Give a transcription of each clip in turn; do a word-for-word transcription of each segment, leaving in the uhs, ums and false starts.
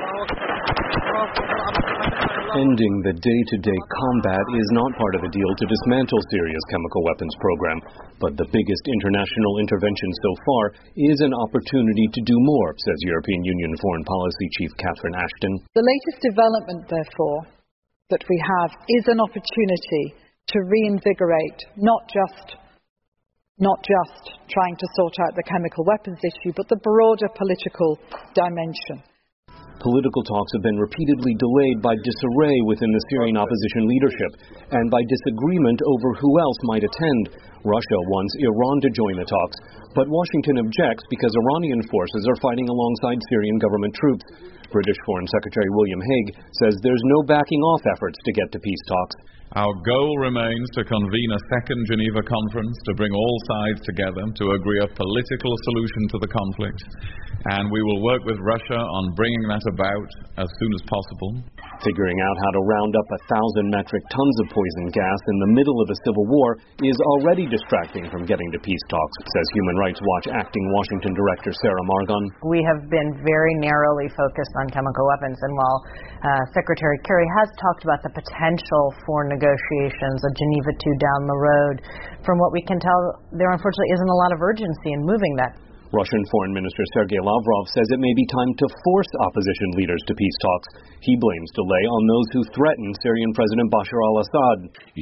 Ending the day-to-day combat is not part of a deal to dismantle Syria's chemical weapons program, but the biggest international intervention so far is an opportunity to do more, says European Union Foreign Policy Chief Catherine Ashton. The latest development, therefore, that we have is an opportunity to reinvigorate not just not just trying to sort out the chemical weapons issue, but the broader political dimension. Political talks have been repeatedly delayed by disarray within the Syrian opposition leadership and by disagreement over who else might attend. Russia wants Iran to join the talks, but Washington objects because Iranian forces are fighting alongside Syrian government troops. British Foreign Secretary William Hague says there's no backing off efforts to get to peace talks. Our goal remains to convene a second Geneva conference to bring all sides together to agree a political solution to the conflict, and we will work with Russia on bringing that about as soon as possible. Figuring out how to round up a thousand metric tons of poison gas in the middle of a civil war is already distracting from getting to peace talks, says Human Rights Watch acting Washington Director Sarah Margon. We have been very narrowly focused on chemical weapons, and while uh, Secretary Kerry has talked about the potential for negotiations, a Geneva two down the road, from what we can tell, there unfortunately isn't a lot of urgency in moving that. Russian Foreign Minister Sergei Lavrov says it may be time to force opposition leaders to peace talks. He blames delay on those who threaten Syrian President Bashar al-Assad.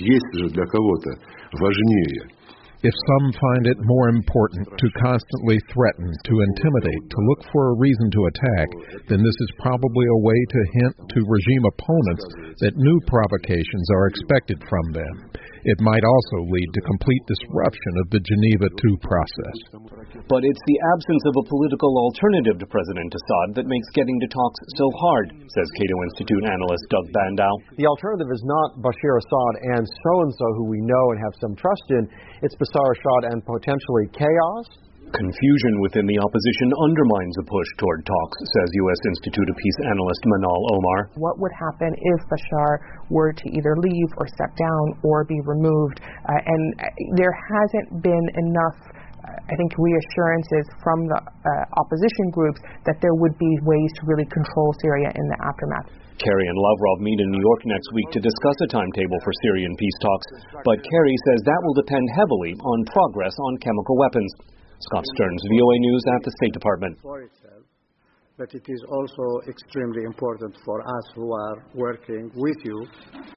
If some find it more important to constantly threaten, to intimidate, to look for a reason to attack, then this is probably a way to hint to regime opponents that new provocations are expected from them. It might also lead to complete disruption of the Geneva two process. But it's the absence of a political alternative to President Assad that makes getting to talks so hard, says Cato Institute analyst Doug Bandow. The alternative is not Bashar Assad and so-and-so who we know and have some trust in. It's Bashar Assad and potentially chaos. Confusion within the opposition undermines a push toward talks, says U S Institute of Peace analyst Manal Omar. What would happen if Bashar were to either leave or step down or be removed? Uh, and there hasn't been enough, I think, reassurances from the uh, opposition groups that there would be ways to really control Syria in the aftermath. Kerry and Lavrov meet in New York next week to discuss a timetable for Syrian peace talks, but Kerry says that will depend heavily on progress on chemical weapons. Scott Stearns, V O A News at the State Department. But it is also extremely important for us who are working with you